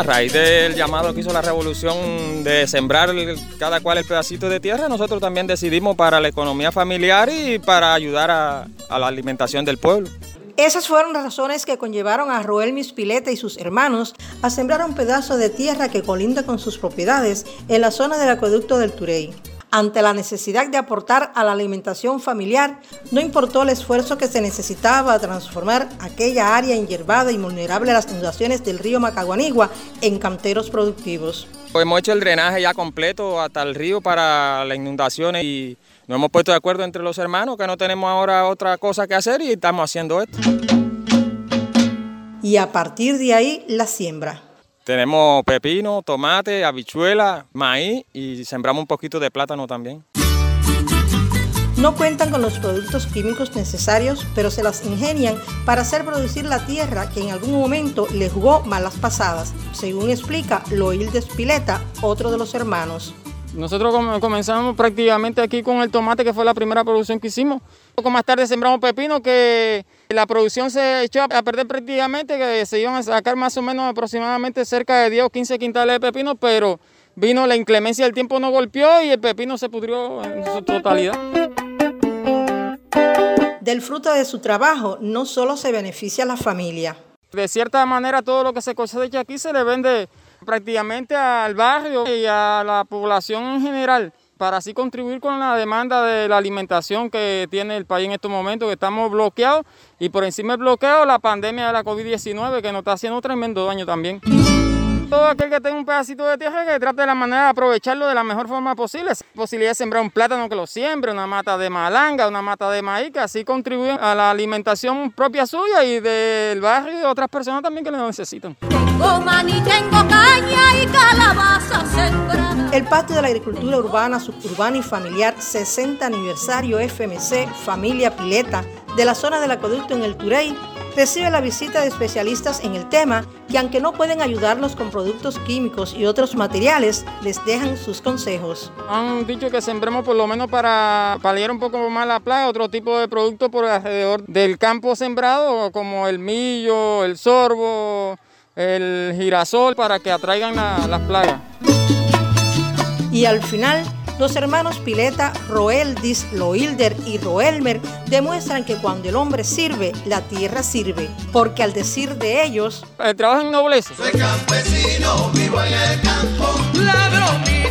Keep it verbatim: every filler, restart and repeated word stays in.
raíz del llamado que hizo la revolución de sembrar cada cual el pedacito de tierra, nosotros también decidimos para la economía familiar y para ayudar a, a la alimentación del pueblo. Esas fueron las razones que conllevaron a Roelmis Pileta y sus hermanos a sembrar un pedazo de tierra que colinda con sus propiedades en la zona del acueducto del Turey. Ante la necesidad de aportar a la alimentación familiar, no importó el esfuerzo que se necesitaba para transformar aquella área enyerbada y vulnerable a las inundaciones del río Macaguanigua en canteros productivos. Hemos hecho el drenaje ya completo hasta el río para las inundaciones y nos hemos puesto de acuerdo entre los hermanos que no tenemos ahora otra cosa que hacer y estamos haciendo esto. Y a partir de ahí, la siembra. Tenemos pepino, tomate, habichuela, maíz y sembramos un poquito de plátano también. No cuentan con los productos químicos necesarios, pero se las ingenian para hacer producir la tierra que en algún momento le jugó malas pasadas, según explica Loildes Pileta, otro de los hermanos. Nosotros comenzamos prácticamente aquí con el tomate, que fue la primera producción que hicimos. Un poco más tarde sembramos pepino, que la producción se echó a perder prácticamente, que se iban a sacar más o menos aproximadamente cerca de diez o quince quintales de pepino, pero vino la inclemencia del tiempo, nos golpeó y el pepino se pudrió en su totalidad. Del fruto de su trabajo no solo se beneficia a la familia. De cierta manera todo lo que se cosecha aquí se le vende prácticamente al barrio y a la población en general, para así contribuir con la demanda de la alimentación que tiene el país en estos momentos, que estamos bloqueados, y por encima del bloqueo la pandemia de la COVID diecinueve, que nos está haciendo un tremendo daño también. Todo aquel que tenga un pedacito de tierra que trate de la manera de aprovecharlo de la mejor forma posible. Posibilidad de sembrar un plátano, que lo siembre, una mata de malanga, una mata de maíz, que así contribuyen a la alimentación propia suya y del barrio y de otras personas también que lo necesitan. Tengo maní, tengo caña y calabaza sembrada. El Patio de la Agricultura Urbana, Suburbana y Familiar sesenta aniversario F M C Familia Pileta de la zona del acueducto en el Turey recibe la visita de especialistas en el tema que, aunque no pueden ayudarlos con productos químicos y otros materiales, les dejan sus consejos. Han dicho que sembremos por lo menos para paliar un poco más la plaga, otro tipo de productos por alrededor del campo sembrado, como el millo, el sorbo, el girasol, para que atraigan la, las plagas. Y al final, los hermanos Pileta, Roeldis, Loilder y Roelmer demuestran que cuando el hombre sirve, la tierra sirve, porque al decir de ellos, el trabajo ennoblece. Soy campesino, vivo en el campo, labro mi